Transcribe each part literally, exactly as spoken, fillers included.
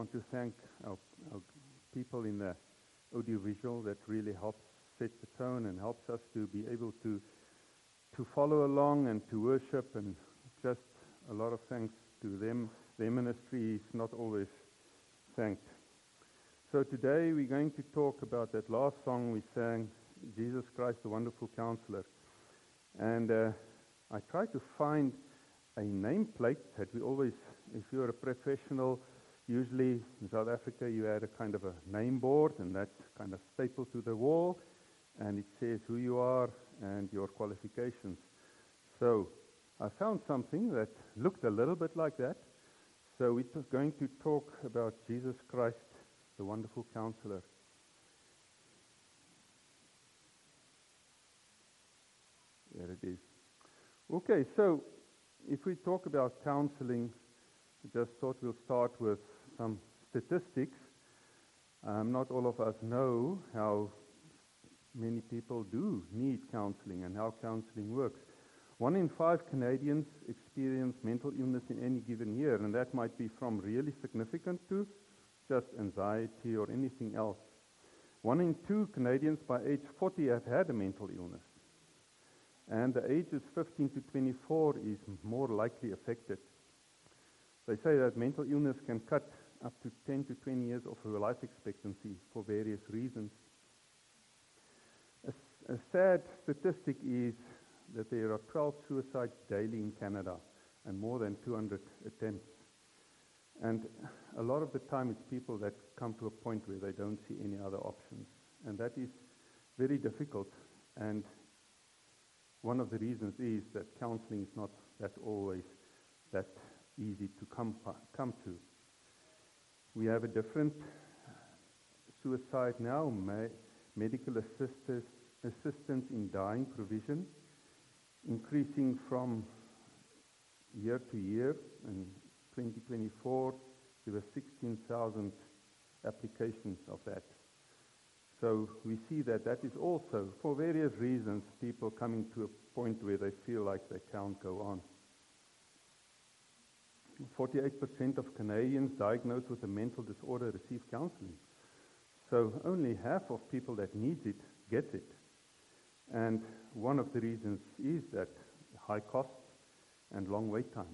I want to thank our, our people in the audiovisual that really helps set the tone and helps us to be able to to follow along and to worship, and just a lot of thanks to them. Their ministry is not always thanked. So today we're going to talk about that last song we sang, Jesus Christ, the Wonderful Counselor. And uh, I try to find a nameplate that we always, if you're a professional, usually in South Africa you had a kind of a name board, and that's kind of stapled to the wall, and it says who you are and your qualifications. So I found something that looked a little bit like that. So we're going to talk about Jesus Christ, the Wonderful Counselor. There it is. Okay, so if we talk about counseling, I just thought we'll start with some statistics. Um, not all of us know how many people do need counseling and how counseling works. One in five Canadians experience mental illness in any given year, and that might be from really significant to just anxiety or anything else. One in two Canadians by age forty have had a mental illness, and the ages fifteen to twenty-four is more likely affected. They say that mental illness can cut up to ten to twenty years of her life expectancy for various reasons. A, a sad statistic is that there are twelve suicides daily in Canada and more than two hundred attempts. And a lot of the time it's people that come to a point where they don't see any other options. And that is very difficult. And one of the reasons is that counseling is not that always that easy to come, come to. We have a different suicide now, me- medical assistance, assistance in dying provision, increasing from year to year. In twenty twenty-four, there were sixteen thousand applications of that. So we see that that is also, for various reasons, people coming to a point where they feel like they can't go on. forty-eight percent of Canadians diagnosed with a mental disorder receive counseling. So only half of people that need it gets it. And one of the reasons is that high costs and long wait times.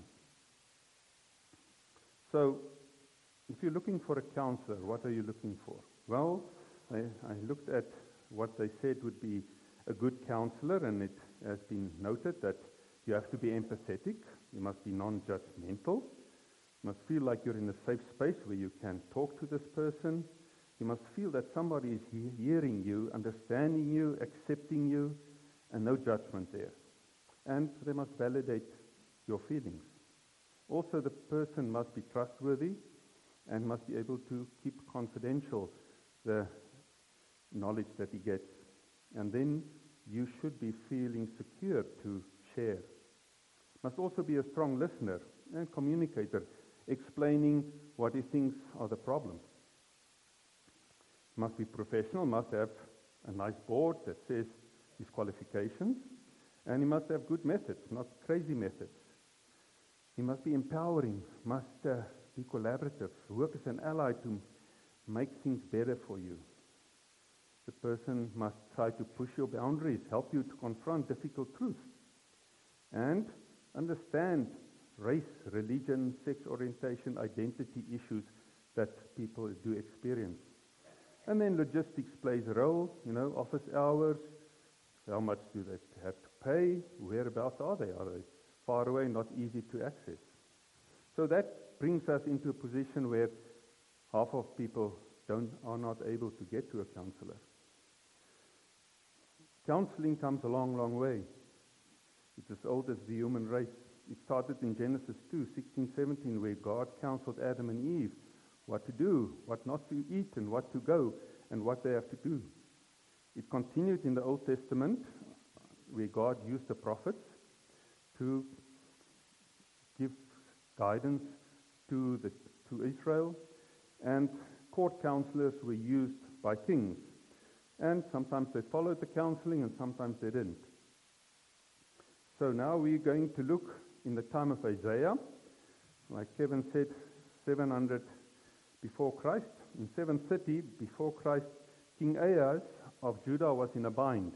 So if you're looking for a counselor, what are you looking for? Well, I, I looked at what they said would be a good counselor, and it has been noted that you have to be empathetic, you must be non-judgmental, you must feel like you're in a safe space where you can talk to this person, you must feel that somebody is he- hearing you, understanding you, accepting you, and no judgment there. And they must validate your feelings. Also, the person must be trustworthy and must be able to keep confidential the knowledge that he gets. And then you should be feeling secure to share. Must also be a strong listener and communicator, explaining what he thinks are the problems. Must be professional, must have a nice board that says his qualifications, and he must have good methods, not crazy methods. He must be empowering, must uh, be collaborative, work as an ally to make things better for you. The person must try to push your boundaries, help you to confront difficult truths, and understand race, religion, sex orientation, identity issues that people do experience. And then logistics plays a role, you know, office hours, how much do they have to pay, whereabouts are they, are they far away, not easy to access. So that brings us into a position where half of people don't, are not able to get to a counselor. Counseling comes a long, long way. It's as old as the human race. It started in Genesis two, sixteen, seventeen, where God counseled Adam and Eve what to do, what not to eat, and what to go, and what they have to do. It continued in the Old Testament, where God used the prophets to give guidance to the to Israel, and court counselors were used by kings. And sometimes they followed the counseling, and sometimes they didn't. So now we're going to look in the time of Isaiah. Like Kevin said, seven hundred before Christ. In seven thirty before Christ, King Ahaz of Judah was in a bind.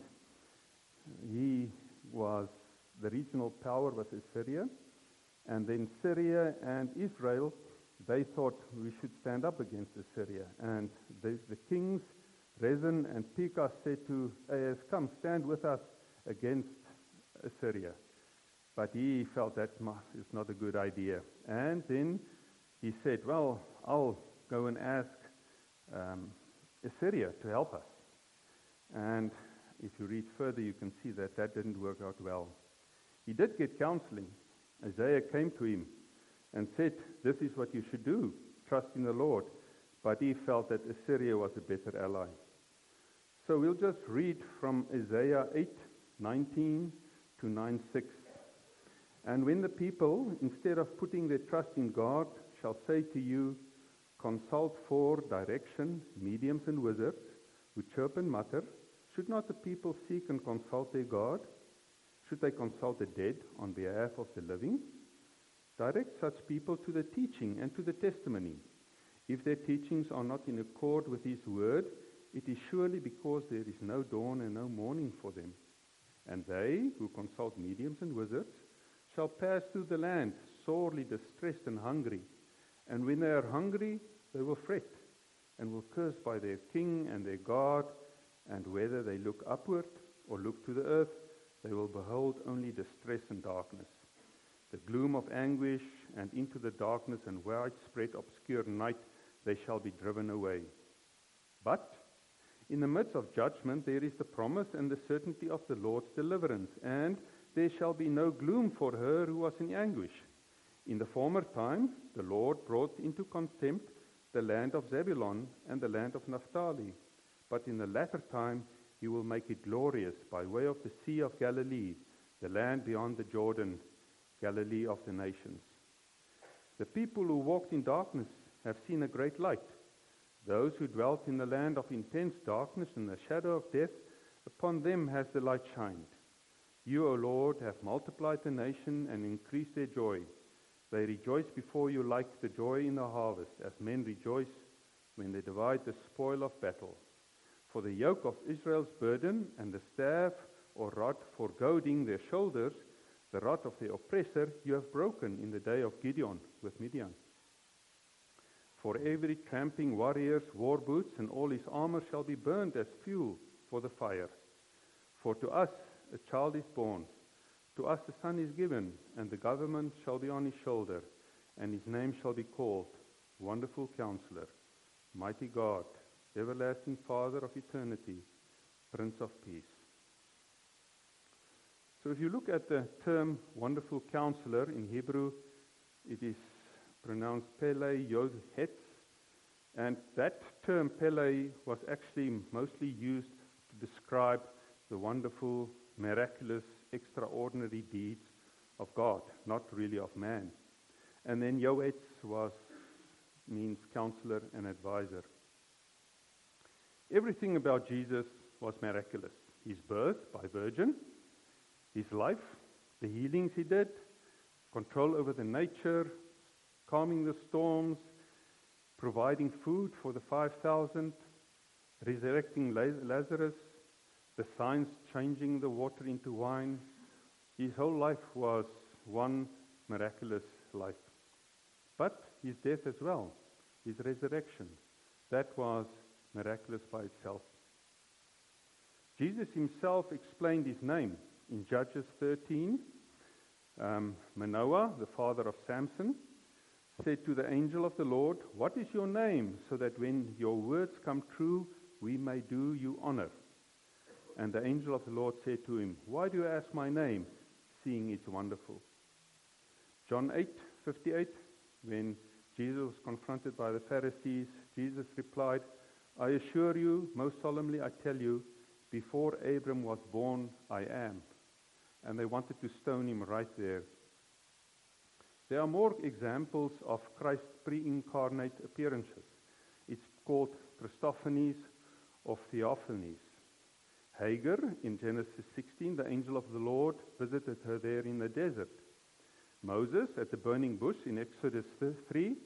He was, the regional power was Assyria, and then Syria and Israel, they thought we should stand up against Assyria. And the, the kings, Rezin and Pekah, said to Ahaz, come, stand with us against Assyria. But he felt that is not a good idea. And then he said, well, I'll go and ask um, Assyria to help us. And if you read further, you can see that that didn't work out well. He did get counseling. Isaiah came to him and said, this is what you should do, trust in the Lord. But he felt that Assyria was a better ally. So we'll just read from Isaiah eight nineteen to nine six. And when the people, instead of putting their trust in God, shall say to you, consult for direction, mediums and wizards, who chirp and mutter, should not the people seek and consult their God? Should they consult the dead on behalf of the living? Direct such people to the teaching and to the testimony. If their teachings are not in accord with his word, it is surely because there is no dawn and no morning for them. And they, who consult mediums and wizards, shall pass through the land, sorely distressed and hungry. And when they are hungry, they will fret, and will curse by their king and their God, and whether they look upward or look to the earth, they will behold only distress and darkness, the gloom of anguish, and into the darkness and widespread obscure night they shall be driven away. But in the midst of judgment there is the promise and the certainty of the Lord's deliverance, and there shall be no gloom for her who was in anguish. In the former time the Lord brought into contempt the land of Zebulun and the land of Naphtali, but in the latter time he will make it glorious by way of the Sea of Galilee, the land beyond the Jordan, Galilee of the nations. The people who walked in darkness have seen a great light. Those who dwelt in the land of intense darkness and the shadow of death, upon them has the light shined. You, O Lord, have multiplied the nation and increased their joy. They rejoice before you like the joy in the harvest, as men rejoice when they divide the spoil of battle. For the yoke of Israel's burden and the staff or rod for goading their shoulders, the rod of the oppressor, you have broken in the day of Gideon with Midian. For every tramping warrior's war boots and all his armor shall be burned as fuel for the fire. For to us a child is born, to us a son is given, and the government shall be on his shoulder, and his name shall be called Wonderful Counselor, Mighty God, Everlasting Father of eternity, Prince of Peace. So if you look at the term Wonderful Counselor in Hebrew, it is pronounced Pele Yod Het, and that term Pele was actually mostly used to describe the wonderful, miraculous, extraordinary deeds of God, not really of man. And then Yoetz was means counselor and advisor. Everything about Jesus was miraculous. His birth by virgin, his life, the healings he did, control over the nature, calming the storms, providing food for the five thousand, resurrecting Lazarus, the signs changing the water into wine. His whole life was one miraculous life. But his death as well, his resurrection, that was miraculous by itself. Jesus himself explained his name in Judges thirteen. Um, Manoah, the father of Samson, said to the angel of the Lord, "What is your name, so that when your words come true, we may do you honor?" And the angel of the Lord said to him, "Why do you ask my name, seeing it's wonderful?" John eight fifty-eight, when Jesus was confronted by the Pharisees, Jesus replied, "I assure you, most solemnly I tell you, before Abram was born, I am." And they wanted to stone him right there. There are more examples of Christ's pre-incarnate appearances. It's called Christophanies or Theophanies. Hagar, in Genesis sixteen, the angel of the Lord visited her there in the desert. Moses, at the burning bush in Exodus three,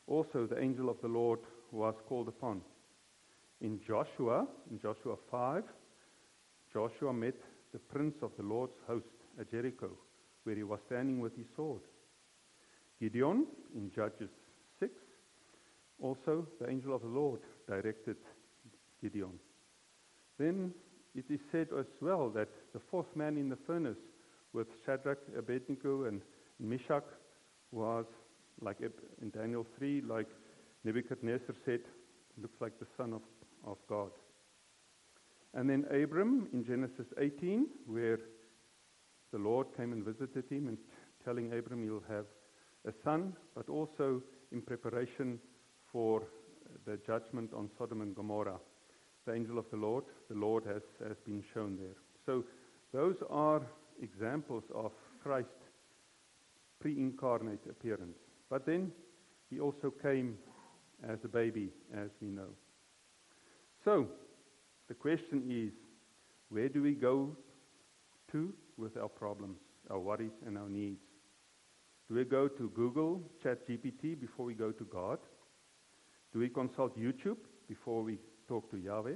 also the angel of the Lord was called upon. In Joshua, in Joshua five, Joshua met the prince of the Lord's host at Jericho, where he was standing with his sword. Gideon, in Judges six, also the angel of the Lord directed Gideon. Then it is said as well that the fourth man in the furnace with Shadrach, Abednego, and Meshach was, like in Daniel three, like Nebuchadnezzar said, looks like the Son of, of God. And then Abram in Genesis eighteen, where the Lord came and visited him and telling Abram he'll have a son, but also in preparation for the judgment on Sodom and Gomorrah. The angel of the Lord, the Lord has, has been shown there. So those are examples of Christ's pre-incarnate appearance. But then he also came as a baby, as we know. So the question is, where do we go to with our problems, our worries, and our needs? Do we go to Google, ChatGPT before we go to God? Do we consult YouTube before we talk to Yahweh?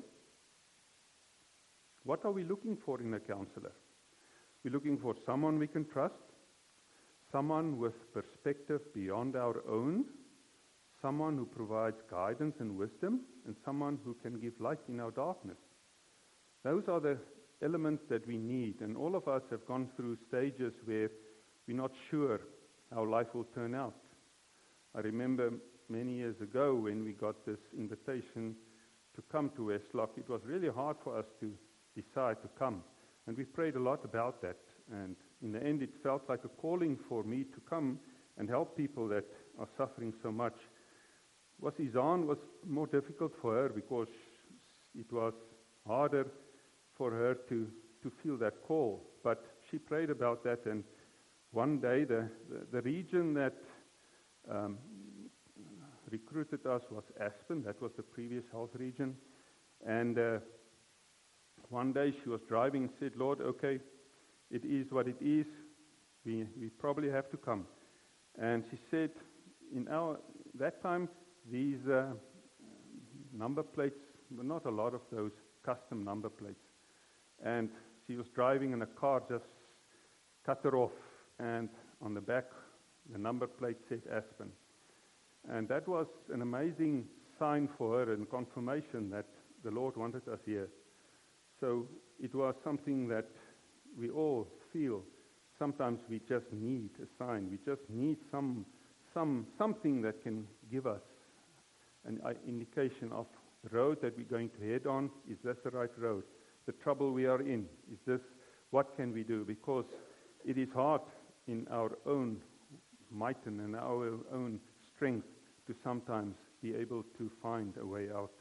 What are we looking for in a counselor? We're looking for someone we can trust, someone with perspective beyond our own, someone who provides guidance and wisdom, and someone who can give light in our darkness. Those are the elements that we need, and all of us have gone through stages where we're not sure how life will turn out. I remember many years ago when we got this invitation to come to Westlock, it was really hard for us to decide to come. And we prayed a lot about that. And in the end, it felt like a calling for me to come and help people that are suffering so much. Was Izan was more difficult for her because it was harder for her to, to feel that call. But she prayed about that, and one day the, the, the region that um, recruited us was Aspen. That was the previous health region. And uh, one day she was driving and said, Lord, okay, it is what it is. We, we probably have to come. And she said, in our that time, these uh, number plates were not a lot of those custom number plates. And she was driving and a car just cut her off. And on the back, the number plate said Aspen. And that was an amazing sign for her and confirmation that the Lord wanted us here. So it was something that we all feel. Sometimes we just need a sign. We just need some, some, something that can give us an indication of the road that we're going to head on. Is this the right road? The trouble we are in, is this, what can we do? Because it is hard in our own might and in our own strength to sometimes be able to find a way out.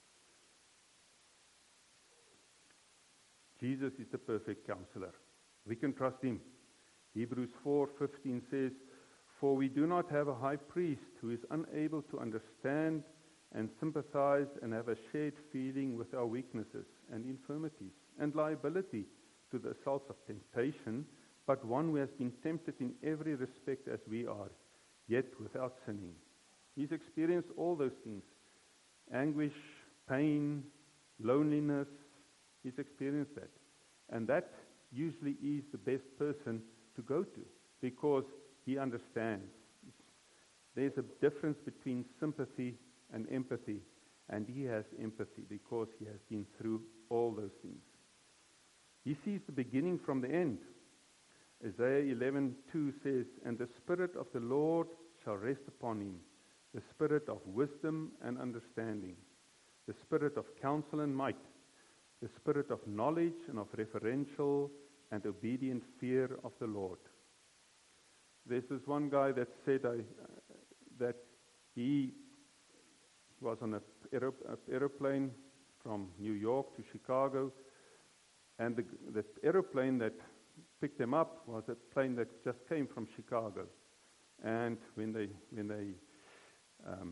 Jesus is the perfect counselor. We can trust him. Hebrews four fifteen says, For we do not have a high priest who is unable to understand and sympathize and have a shared feeling with our weaknesses and infirmities and liability to the assaults of temptation, but one who has been tempted in every respect as we are, yet without sinning. He's experienced all those things. Anguish, pain, loneliness. He's experienced that. And that usually is the best person to go to because he understands. There's a difference between sympathy and empathy, and he has empathy because he has been through all those things. He sees the beginning from the end. Isaiah eleven two says, And the Spirit of the Lord shall rest upon him, the Spirit of wisdom and understanding, the Spirit of counsel and might, the Spirit of knowledge and of reverential and obedient fear of the Lord. There's this one guy that said I, uh, that he was on an aer- aeroplane from New York to Chicago, and the, the aeroplane that picked him up was a plane that just came from Chicago. And when they when they um,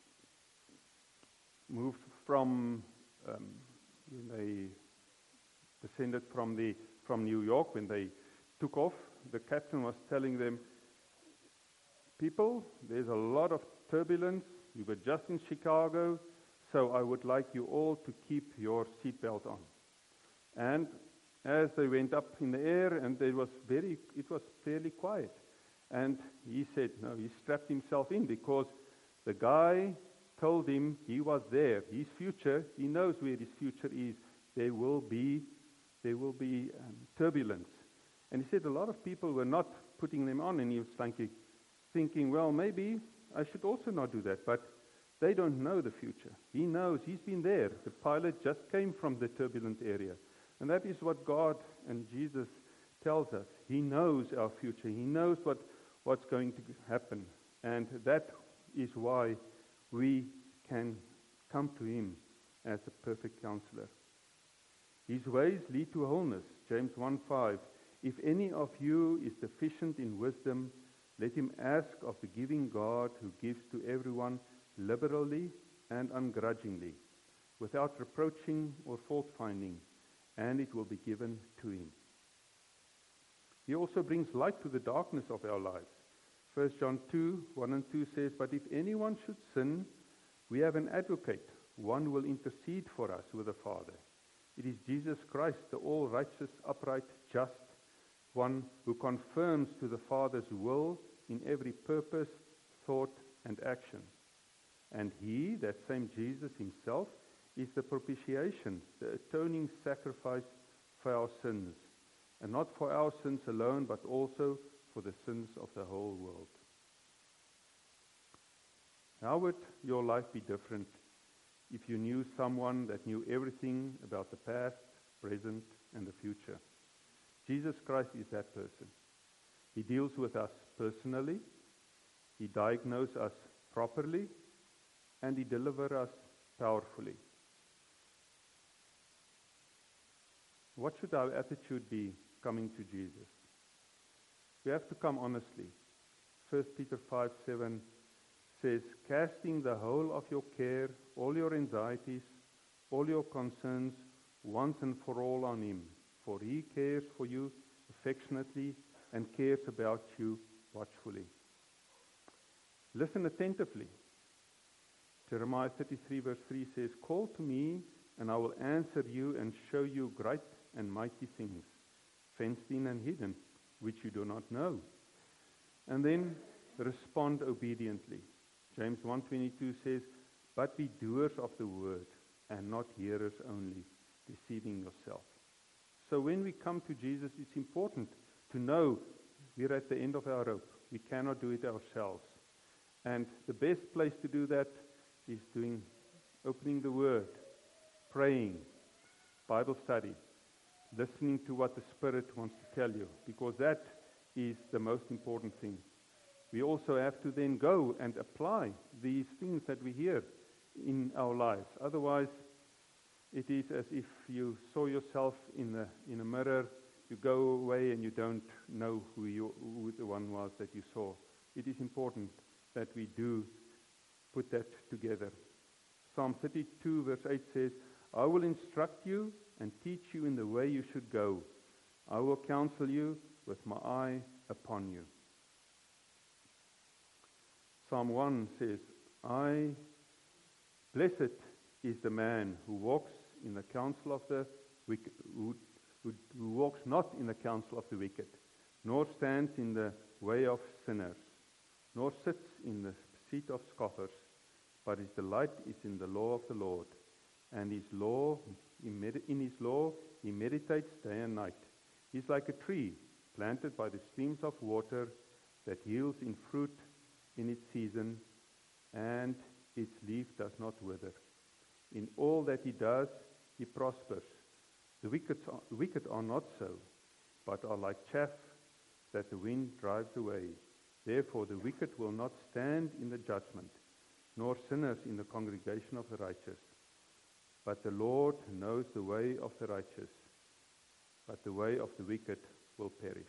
moved from um, when they descended from the from New York, when they took off, the captain was telling them, people, there's a lot of turbulence. We were just in Chicago, so I would like you all to keep your seatbelt on. And as they went up in the air, and there was very, it was fairly quiet. And he said, no, he strapped himself in because the guy told him he was there. His future, he knows where his future is. There will be, there will be um, turbulence. And he said a lot of people were not putting them on, and he was thinking, thinking, well, maybe I should also not do that. But they don't know the future. He knows. He's been there. The pilot just came from the turbulent area. And that is what God and Jesus tells us. He knows our future. He knows what, what's going to happen. And that is why we can come to him as a perfect counselor. His ways lead to wholeness. James one five. If any of you is deficient in wisdom, let him ask of the giving God who gives to everyone liberally and ungrudgingly, without reproaching or fault-finding, and it will be given to him. He also brings light to the darkness of our lives. First John two, one and two says, but if anyone should sin, we have an advocate, one who will intercede for us with the Father. It is Jesus Christ, the all-righteous, upright, just one who confirms to the Father's will in every purpose, thought, and action. And he, that same Jesus himself, is the propitiation, the atoning sacrifice for our sins, and not for our sins alone, but also for the sins of the whole world. How would your life be different if you knew someone that knew everything about the past, present, and the future? Jesus Christ is that person. He deals with us personally, he diagnoses us properly, and he delivers us powerfully. What should our attitude be coming to Jesus? We have to come honestly. First Peter five seven says, casting the whole of your care, all your anxieties, all your concerns, once and for all on him, for he cares for you affectionately and cares about you watchfully. Listen attentively. Jeremiah thirty-three verse three says, call to me, and I will answer you and show you great and mighty things, fenced in and hidden, which you do not know. And then respond obediently. James one twenty-two says, but be doers of the word, and not hearers only, deceiving yourself. So when we come to Jesus, it's important to know we're at the end of our rope. We cannot do it ourselves. And the best place to do that is doing, opening the Word, praying, Bible study, listening to what the Spirit wants to tell you, because that is the most important thing. We also have to then go and apply these things that we hear in our lives. Otherwise, it is as if you saw yourself in a, in a mirror, you go away and you don't know who, you, who the one was that you saw. It is important that we do put that together. Psalm thirty-two verse eight says, I will instruct you and teach you in the way you should go. I will counsel you with my eye upon you. Psalm one says, I, blessed is the man who walks in the counsel of the wicked, who, who, who walks not in the counsel of the wicked, nor stands in the way of sinners, nor sits in the seat of scoffers, but his delight is in the law of the Lord, and his law, in his law he meditates day and night. He is like a tree planted by the streams of water that yields in fruit in its season, and its leaf does not wither. In all that he does, he prospers. The wicked are, wicked are not so, but are like chaff that the wind drives away. Therefore the wicked will not stand in the judgment, nor sinners in the congregation of the righteous. But the Lord knows the way of the righteous, but the way of the wicked will perish.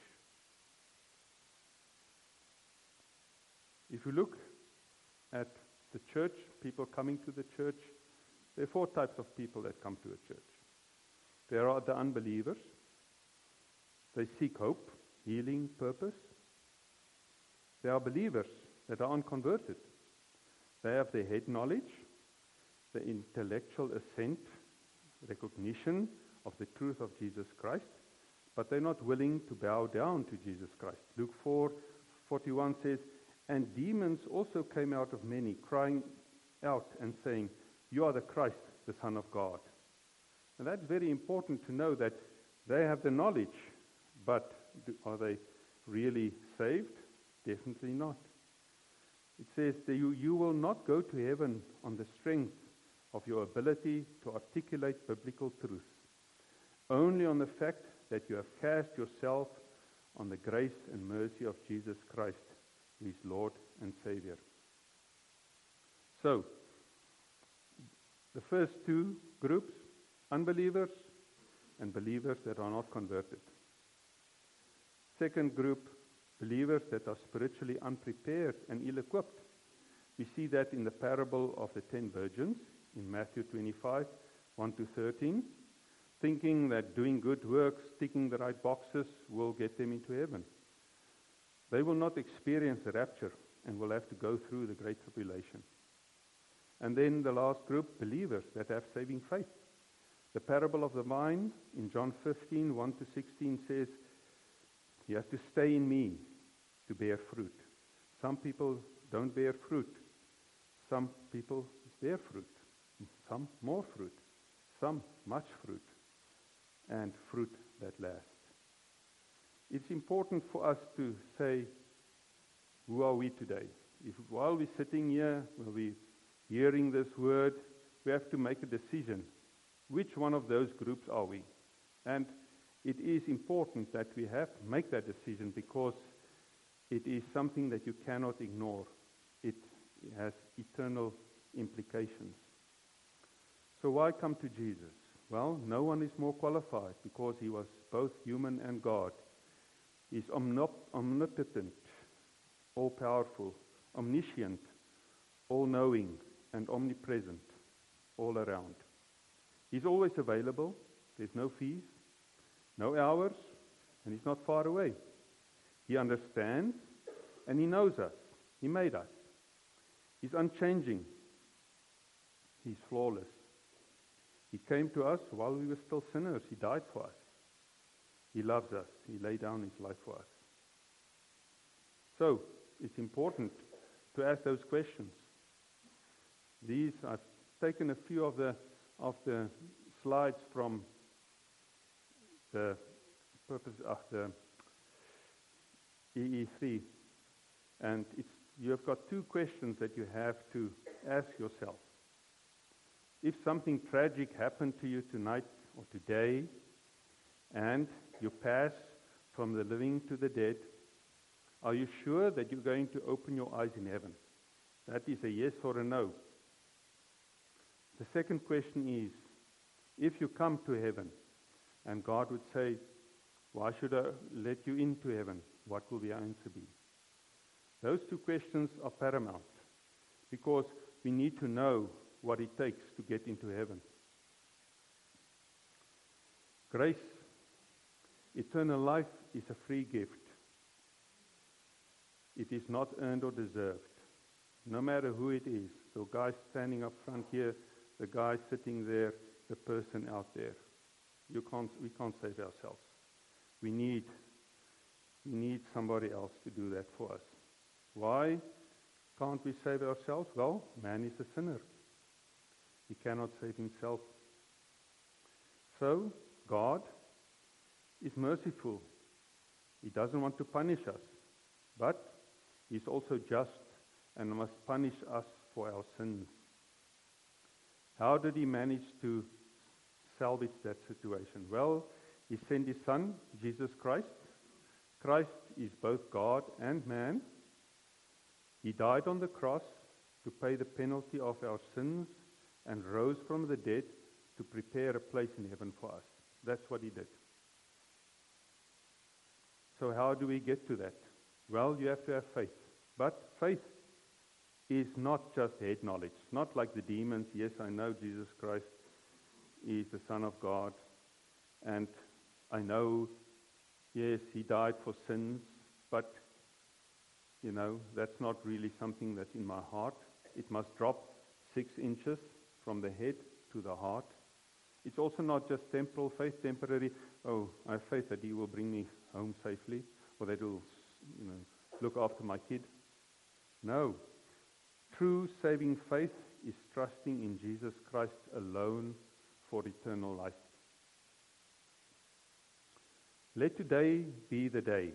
If you look at the church, people coming to the church, there are four types of people that come to a church. There are the unbelievers. They seek hope, healing, purpose. There are believers that are unconverted. They have the head knowledge, the intellectual assent, recognition of the truth of Jesus Christ, but they're not willing to bow down to Jesus Christ. Luke four forty-one says, "And demons also came out of many, crying out and saying, 'You are the Christ, the Son of God.'" And that's very important to know, that they have the knowledge, but do, are they really saved? Definitely not. It says that you, you will not go to heaven on the strength of your ability to articulate biblical truths, only on the fact that you have cast yourself on the grace and mercy of Jesus Christ, who is Lord and Savior. So, the first two groups, unbelievers and believers that are not converted. Second group, believers that are spiritually unprepared and ill-equipped. We see that in the parable of the ten virgins in Matthew twenty-five, one to thirteen, thinking that doing good works, ticking the right boxes, will get them into heaven. They will not experience the rapture and will have to go through the great tribulation. And then the last group, believers that have saving faith. The parable of the vine in John fifteen, one to sixteen says, "You have to stay in me to bear fruit." Some people don't bear fruit. Some people bear fruit. Some more fruit. Some much fruit. And fruit that lasts. It's important for us to say, who are we today? If while we're sitting here, while we're hearing this word, we have to make a decision. Which one of those groups are we? And it is important that we have to make that decision, because it is something that you cannot ignore. It has eternal implications. So why come to Jesus? Well, no one is more qualified, because he was both human and God. He's omnip- omnipotent, all-powerful, omniscient, all-knowing, and omnipresent, all around. He's always available. There's no fees, no hours, and he's not far away. He understands, and he knows us. He made us. He's unchanging. He's flawless. He came to us while we were still sinners. He died for us. He loves us. He laid down his life for us. So, it's important to ask those questions. These, I've taken a few of the of the slides from the purpose of the E E three, and it's you have got two questions that you have to ask yourself. If something tragic happened to you tonight or today, and you pass from the living to the dead, are you sure that you're going to open your eyes in heaven? That is a yes or a no. The second question is, if you come to heaven, and God would say, "Why should I let you into heaven?" What will the answer be? Those two questions are paramount, because we need to know what it takes to get into heaven. Grace, eternal life, is a free gift. It is not earned or deserved, no matter who it is. The guy standing up front here, the guy sitting there, the person out there. You can't, we can't save ourselves. We need, we need somebody else to do that for us. Why can't we save ourselves? Well, man is a sinner. He cannot save himself. So, God is merciful. He doesn't want to punish us, but He's also just and must punish us for our sins. How did He manage to salvage that situation? Well, He sent His Son, Jesus Christ. Christ is both God and man. He died on the cross to pay the penalty of our sins and rose from the dead to prepare a place in heaven for us. That's what He did. So how do we get to that? Well, you have to have faith. But faith is not just head knowledge. Not like the demons. Yes, I know Jesus Christ is the Son of God. And I know, yes, He died for sins. But, you know, that's not really something that's in my heart. it must drop six inches from the head to the heart. It's also not just temporal faith, temporary, oh, I have faith that He will bring me home safely, or that He will, you know, look after my kid. No. True saving faith is trusting in Jesus Christ alone for eternal life. Let today be the day.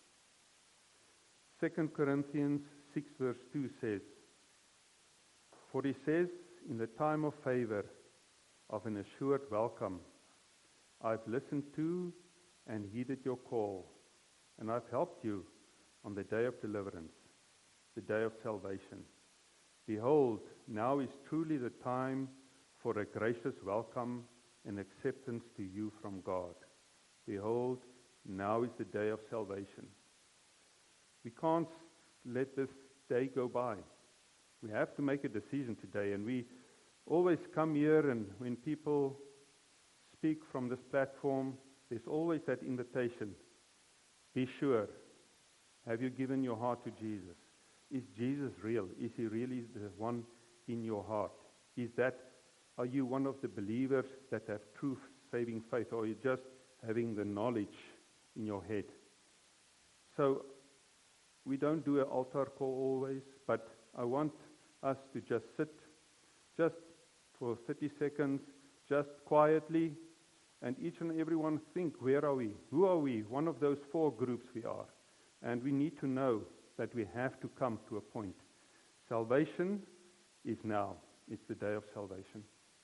Second Corinthians six verse two says, for he says, in the time of favor, of an assured welcome, I've listened to and heeded your call, and I've helped you on the day of deliverance, the day of salvation. Behold, now is truly the time for a gracious welcome and acceptance to you from God. Behold, now is the day of salvation. We can't let this day go by. We have to make a decision today, and we always come here, and when people speak from this platform, there's always that invitation. Be sure. Have you given your heart to Jesus? Is Jesus real? Is He really the one in your heart? Is that, are you one of the believers that have true saving faith, or are you just having the knowledge in your head? So, we don't do an altar call always, but I want us to just sit, just for thirty seconds, just quietly, and each and every one think, where are we? Who are we? One of those four groups we are. And we need to know that we have to come to a point. Salvation is now. It's the day of salvation.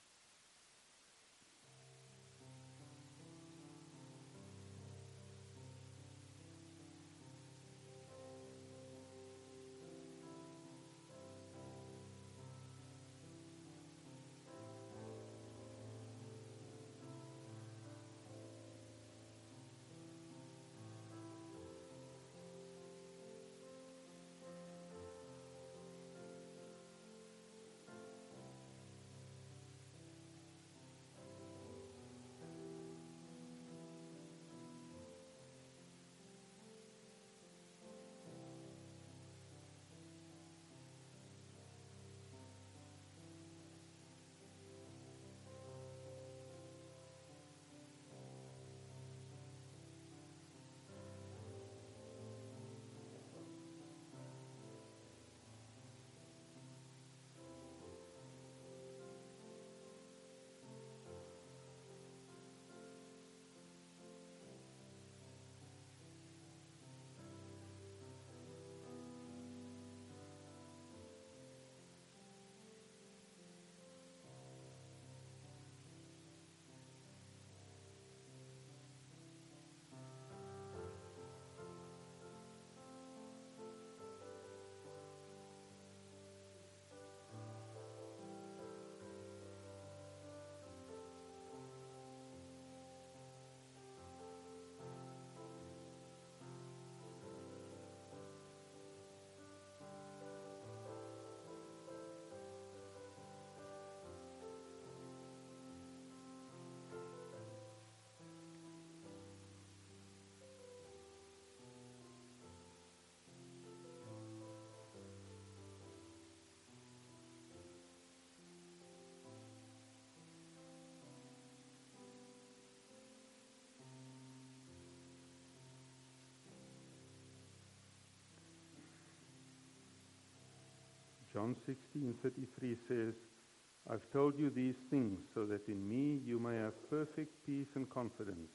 John sixteen thirty-three says, I've told you these things so that in me you may have perfect peace and confidence.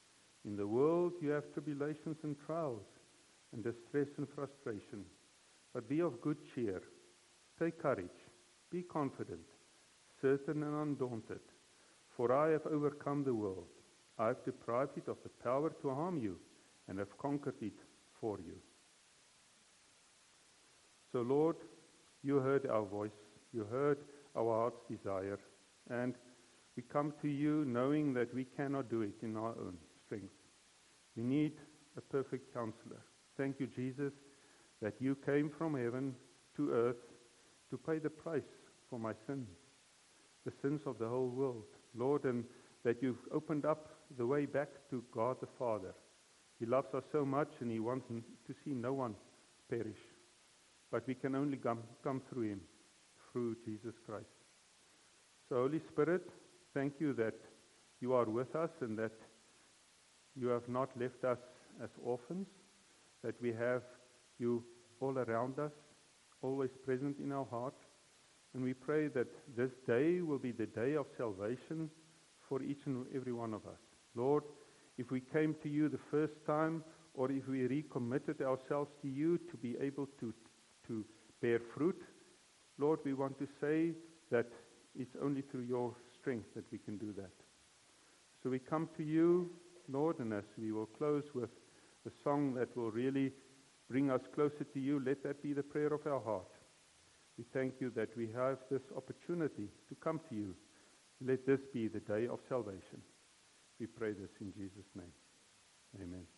In the world you have tribulations and trials and distress and frustration. But be of good cheer. Take courage. Be confident, certain and undaunted. For I have overcome the world. I have deprived it of the power to harm you and have conquered it for you. So Lord, you heard our voice. You heard our heart's desire. And we come to you knowing that we cannot do it in our own strength. We need a perfect counselor. Thank you, Jesus, that you came from heaven to earth to pay the price for my sins, the sins of the whole world. Lord, and that you've opened up the way back to God the Father. He loves us so much and He wants to see no one perish. But we can only come, come through Him. through Jesus Christ. So Holy Spirit, thank you that you are with us and that you have not left us as orphans, that we have you all around us, always present in our heart. And we pray that this day will be the day of salvation for each and every one of us. Lord, if we came to you the first time, or if we recommitted ourselves to you to be able to, to bear fruit, Lord, we want to say that it's only through your strength that we can do that. So we come to you, Lord, and as we will close with a song that will really bring us closer to you, let that be the prayer of our heart. We thank you that we have this opportunity to come to you. Let this be the day of salvation. We pray this in Jesus' name. Amen.